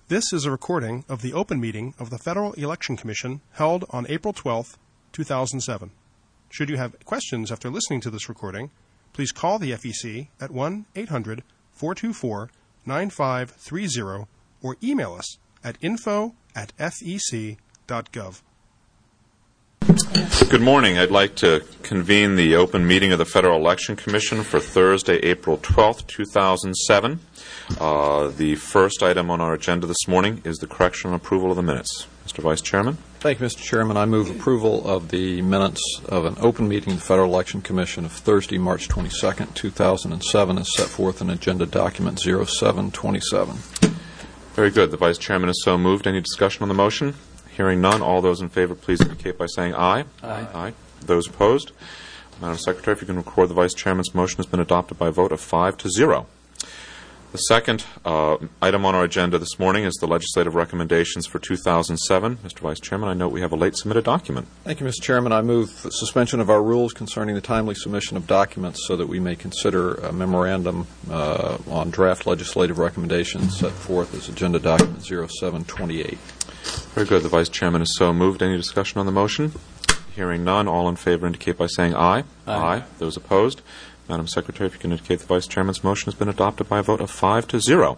This is a recording of the open meeting of the Federal Election Commission held on April 12, 2007. Should you have questions after listening to this recording, please call the FEC at 1-800-424-9530 or email us at info@fec.gov. Good morning. I'd like to convene the open meeting of the Federal Election Commission for Thursday, April 12, 2007. The first item on our agenda this morning is the correction and approval of the minutes. Mr. Vice Chairman. Thank you, Mr. Chairman. I move approval of the minutes of an open meeting of the Federal Election Commission of Thursday, March 22, 2007, as set forth in Agenda Document 0727. Very good. The Vice Chairman is so moved. Any discussion on the motion? Hearing none, all those in favor, please indicate by saying aye. Aye. Aye. Those opposed? Madam Secretary, if you can record the Vice Chairman's motion has been adopted by a vote of 5-0. The second item on our agenda this morning is the legislative recommendations for 2007. Mr. Vice Chairman, I note we have a late submitted document. Thank you, Mr. Chairman. I move the suspension of our rules concerning the timely submission of documents so that we may consider a memorandum on draft legislative recommendations set forth as Agenda Document 0728. Very good. The Vice Chairman is so moved. Any discussion on the motion? Hearing none, all in favor indicate by saying aye. Aye. Those opposed? Madam Secretary, if you can indicate the Vice Chairman's motion has been adopted by a vote of 5-0.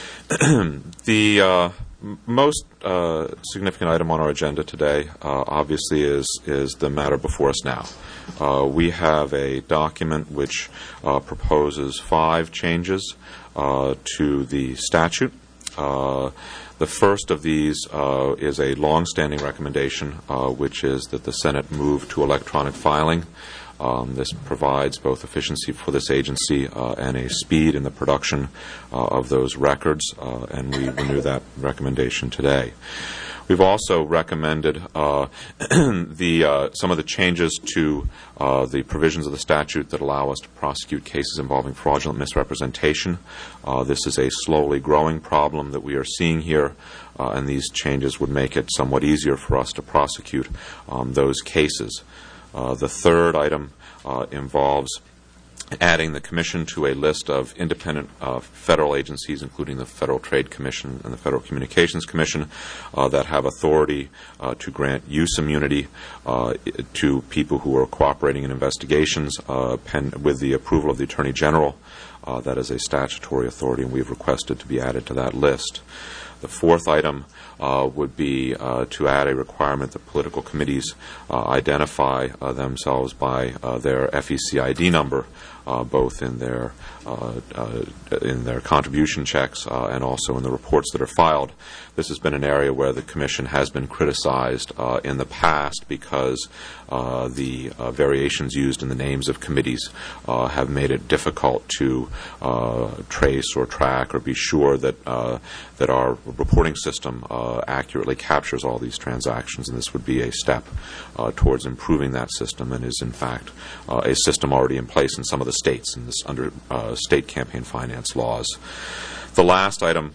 The most significant item on our agenda today, obviously, is the matter before us now. We have a document which proposes 5 changes to the statute. The first of these is a long-standing recommendation, which is that the Senate move to electronic filing. This provides both efficiency for this agency and a speed in the production of those records, and we renew that recommendation today. We've also recommended some of the changes to the provisions of the statute that allow us to prosecute cases involving fraudulent misrepresentation. This is a slowly growing problem that we are seeing here, and these changes would make it somewhat easier for us to prosecute those cases. The third item involves adding the Commission to a list of independent federal agencies, including the Federal Trade Commission and the Federal Communications Commission, that have authority to grant use immunity to people who are cooperating in investigations with the approval of the Attorney General. That is a statutory authority, and we've requested to be added to that list. The fourth item would be to add a requirement that political committees identify themselves by their FEC ID number, both in their contribution checks and also in the reports that are filed. This has been an area where the Commission has been criticized in the past because the variations used in the names of committees have made it difficult to trace or track or be sure that our reporting system accurately captures all these transactions, and this would be a step towards improving that system, and is in fact a system already in place in some of the states and this under state campaign finance laws. The last item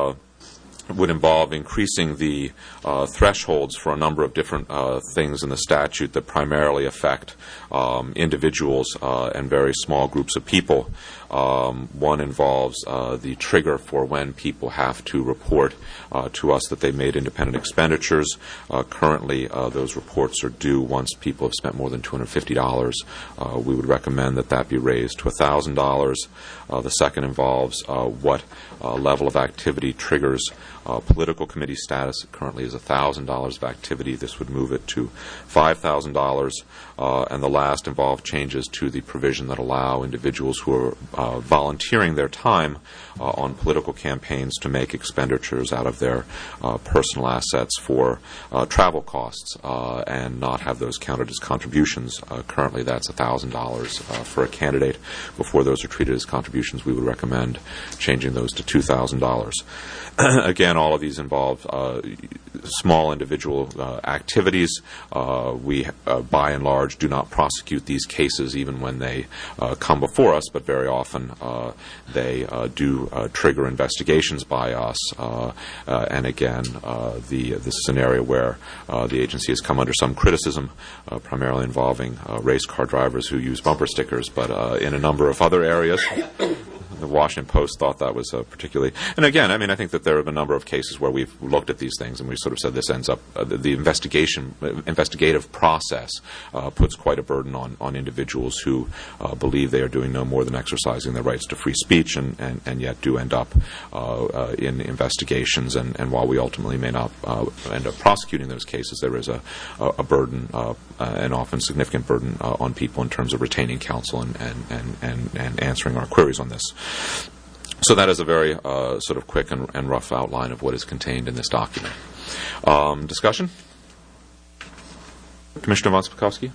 would involve increasing the thresholds for a number of different things in the statute that primarily affect individuals and very small groups of people. One involves the trigger for when people have to report to us that they made independent expenditures. Currently, those reports are due once people have spent more than $250. We would recommend that be raised to $1,000. The second involves what level of activity triggers political committee status. It currently is $1,000 of activity. This would move it to $5,000. And the last involved changes to the provision that allow individuals who are volunteering their time on political campaigns to make expenditures out of their personal assets for travel costs and not have those counted as contributions. Currently, that's $1,000 for a candidate. Before those are treated as contributions, we would recommend changing those to $2,000. Again, all of these involve small individual activities. We, by and large, do not prosecute these cases even when they come before us, but very often they do trigger investigations by us. And again, this is an area where the agency has come under some criticism, primarily involving race car drivers who use bumper stickers, but in a number of other areas. the Washington Post thought that was particularly. And again, I mean, I think that there have been a number of cases where we've looked at these things and we sort of said this ends up the investigative process puts quite a burden on individuals who believe they are doing no more than exercising their rights to free speech, and yet do end up in investigations. And while we ultimately may not end up prosecuting those cases, there is a burden, an often significant burden on people in terms of retaining counsel and answering our queries on this. So that is a very sort of quick and rough outline of what is contained in this document. Discussion? Commissioner von Spakovsky?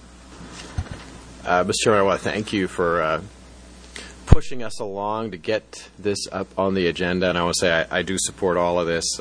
Mr. Chairman, I want to thank you for pushing us along to get this up on the agenda, and I want to say I do support all of this,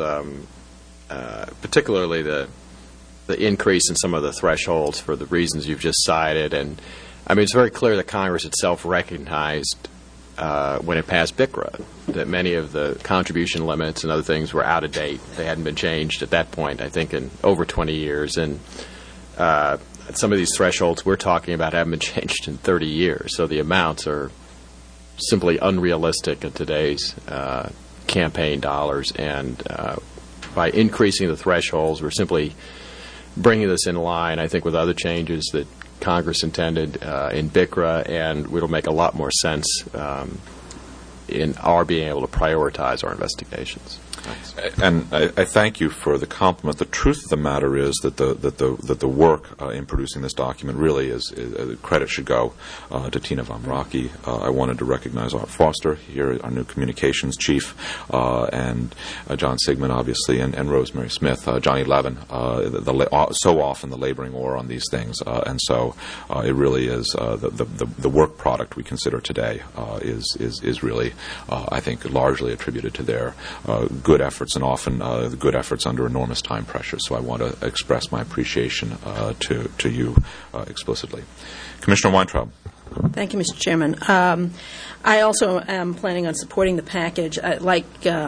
particularly the increase in some of the thresholds for the reasons you've just cited. And I mean, it's very clear that Congress itself recognized when it passed BICRA that many of the contribution limits and other things were out of date. They hadn't been changed at that point, I think, in over 20 years. And some of these thresholds we're talking about haven't been changed in 30 years. So the amounts are simply unrealistic in today's campaign dollars. And by increasing the thresholds, we're simply bringing this in line, I think, with other changes that Congress intended in BICRA, and it'll make a lot more sense in our being able to prioritize our investigations. And I thank you for the compliment. The truth of the matter is that the work in producing this document really is credit should go to Tina von Brocke. I wanted to recognize Art Foster here, our new communications chief, and John Sigmund, obviously, and Rosemary Smith, Johnny Levin. So often the laboring oar on these things, and so it really is the work product we consider today is really I think largely attributed to their good efforts, and often good efforts under enormous time pressure. So I want to express my appreciation to you explicitly. Commissioner Weintraub. Thank you, Mr. Chairman. I also am planning on supporting the package. Like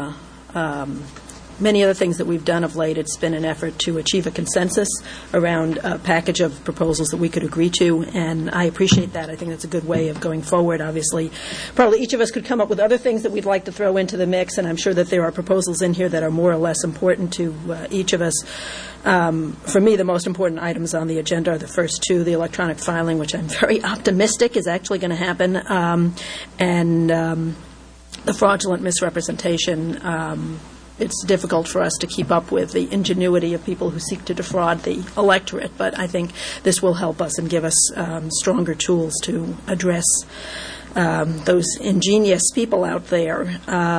many other things that we've done of late, it's been an effort to achieve a consensus around a package of proposals that we could agree to, and I appreciate that. I think that's a good way of going forward. Obviously, probably each of us could come up with other things that we'd like to throw into the mix, and I'm sure that there are proposals in here that are more or less important to each of us. For me, the most important items on the agenda are the first two, the electronic filing, which I'm very optimistic is actually going to happen, and the fraudulent misrepresentation. It's difficult for us to keep up with the ingenuity of people who seek to defraud the electorate, but I think this will help us and give us stronger tools to address those ingenious people out there.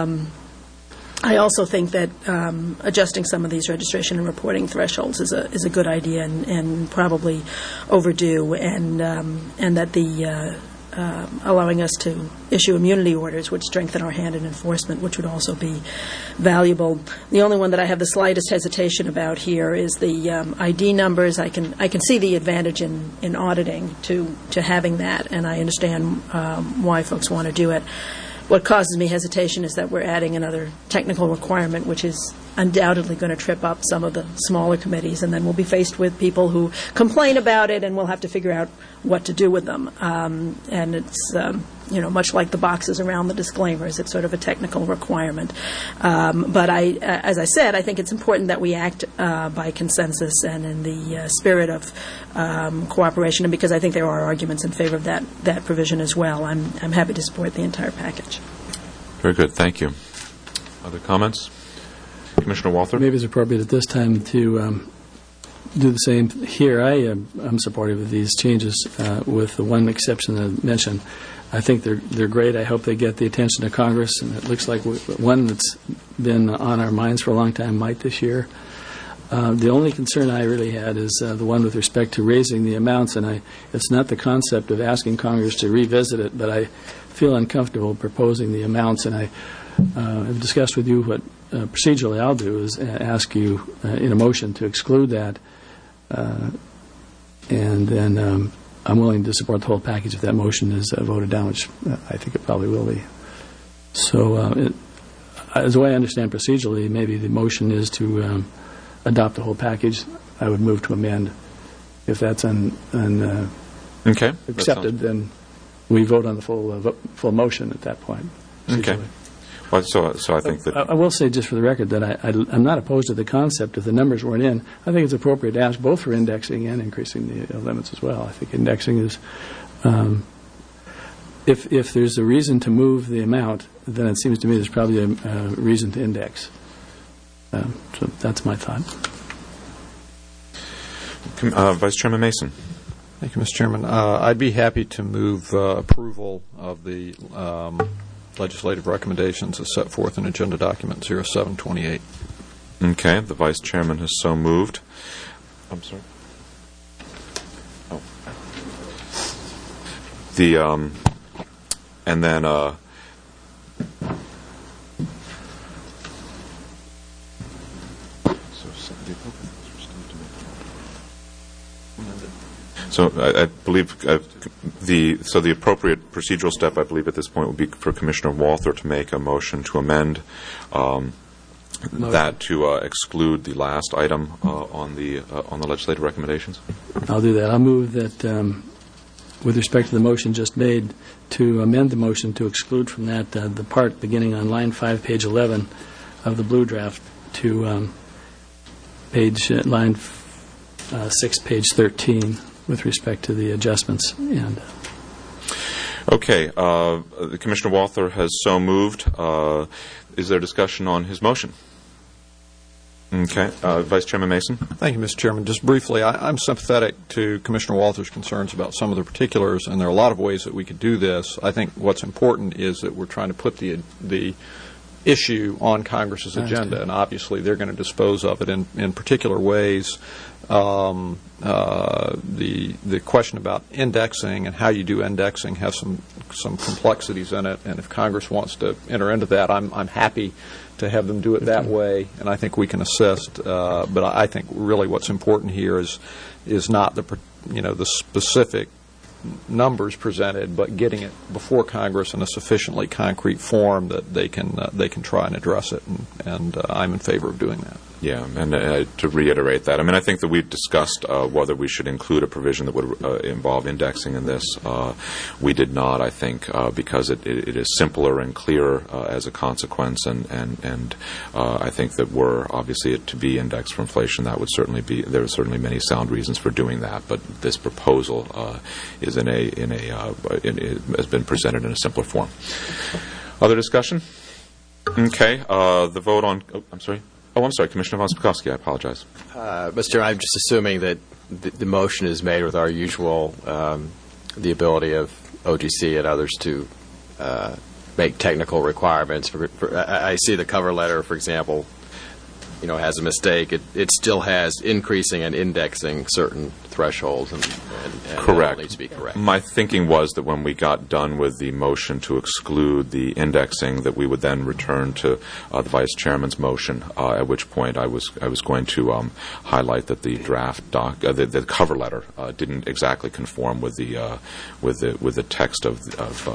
I also think that adjusting some of these registration and reporting thresholds is a good idea and probably overdue, and that the allowing us to issue immunity orders would strengthen our hand in enforcement, which would also be valuable. The only one that I have the slightest hesitation about here is the ID numbers. I can see the advantage in auditing to having that, and I understand why folks want to do it. What causes me hesitation is that we're adding another technical requirement, which is undoubtedly going to trip up some of the smaller committees, and then we'll be faced with people who complain about it, and we'll have to figure out what to do with them. And it's, much like the boxes around the disclaimers, it's sort of a technical requirement. But as I said, I think it's important that we act by consensus and in the spirit of cooperation, and because I think there are arguments in favor of that provision as well. I'm happy to support the entire package. Very good. Thank you. Other comments? Commissioner Walther? Maybe it's appropriate at this time to do the same here. I am supportive of these changes with the one exception that I mentioned. I think they're great. I hope they get the attention of Congress, and it looks like one that's been on our minds for a long time might this year. The only concern I really had is the one with respect to raising the amounts, and it's not the concept of asking Congress to revisit it, but I feel uncomfortable proposing the amounts, and I have discussed with you what procedurally I'll do is ask you in a motion to exclude that, and then I'm willing to support the whole package if that motion is voted down, which I think it probably will be. So as the way I understand procedurally, maybe the motion is to adopt the whole package. I would move to amend. If that's accepted, then we vote on the full motion at that point. procedurally. Okay. Well, so I think that I will say, just for the record, that I'm not opposed to the concept if the numbers weren't in. I think it's appropriate to ask both for indexing and increasing the limits as well. I think indexing is, if there's a reason to move the amount, then it seems to me there's probably a reason to index. So that's my thought. Vice Chairman Mason. Thank you, Mr. Chairman. I'd be happy to move approval of the legislative recommendations as set forth in Agenda Document 0728. Okay, the Vice Chairman has so moved. I'm sorry. Oh. And then so I believe the appropriate procedural step, I believe, at this point would be for Commissioner Walther to make a motion to amend that to exclude the last item on the legislative recommendations. I'll do that. I'll move that, with respect to the motion just made, to amend the motion to exclude from that the part beginning on line 5, page 11 of the blue draft to line 6, page 13. With respect to the adjustments. And okay, Commissioner Walther has so moved. Is there discussion on his motion? Okay, Vice Chairman Mason. Thank you, Mr. Chairman. Just briefly, I'm sympathetic to Commissioner Walther's concerns about some of the particulars, and there are a lot of ways that we could do this. I think what's important is that we're trying to put the issue on Congress's agenda, and obviously they're going to dispose of it in particular ways. The question about indexing and how you do indexing has some complexities in it, and if Congress wants to enter into that, I'm happy to have them do it that way, and I think we can assist. But I think really what's important here is not the specific numbers presented, but getting it before Congress in a sufficiently concrete form that they can try and address it, and I'm in favor of doing that. Yeah, and to reiterate that, I think that we've discussed whether we should include a provision that would involve indexing in this. We did not, I think, because it is simpler and clearer as a consequence, and I think that were obviously it to be indexed for inflation, there are certainly many sound reasons for doing that. But this proposal is has been presented in a simpler form. Other discussion? Okay, the vote on. I'm sorry, Commissioner Von Spakovsky, I apologize. Mr. Chairman, I'm just assuming that the motion is made with our usual, the ability of OGC and others to make technical requirements. I see the cover letter, for example, has a mistake. It still has increasing and indexing certain thresholds, and correct. That needs to be correct. My thinking was that when we got done with the motion to exclude the indexing, that we would then return to the Vice Chairman's motion. At which point, I was going to highlight that the draft the cover letter didn't exactly conform with the text of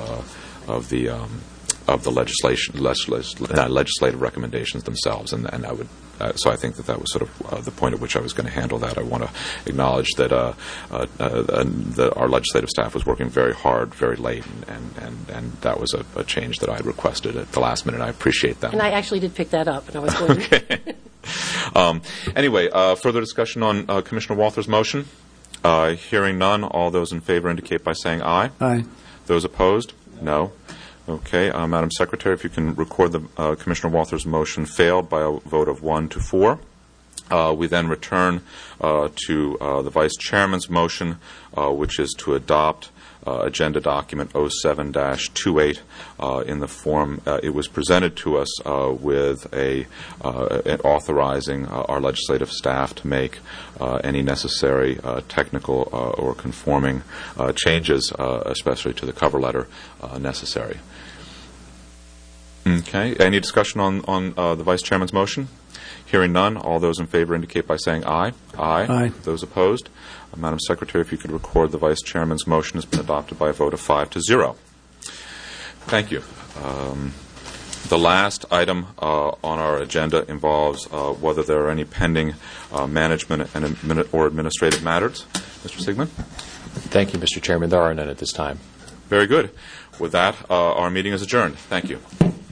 the legislative recommendations themselves, and I would. So I think that was sort of the point at which I was going to handle that. I want to acknowledge that our legislative staff was working very hard, very late, and that was a change that I had requested at the last minute. I appreciate that. And I actually did pick that up, and I was going to. Okay. Anyway, further discussion on Commissioner Walther's motion? Hearing none, all those in favor indicate by saying aye. Aye. Those opposed? No. Okay, Madam Secretary, if you can record the Commissioner Walther's motion failed by a vote of 1 to 4. We then return to the Vice Chairman's motion, which is to adopt Agenda Document 07-28 in the form it was presented to us with authorizing our legislative staff to make any necessary technical or conforming changes, especially to the cover letter, necessary. Okay. Any discussion on the Vice Chairman's motion? Hearing none, all those in favor indicate by saying aye. Aye. Aye. Those opposed? Madam Secretary, if you could record the Vice Chairman's motion has been adopted by a vote of 5-0. Thank you. The last item on our agenda involves whether there are any pending management or administrative matters. Mr. Sigmund? Thank you, Mr. Chairman. There are none at this time. Very good. With that, our meeting is adjourned. Thank you.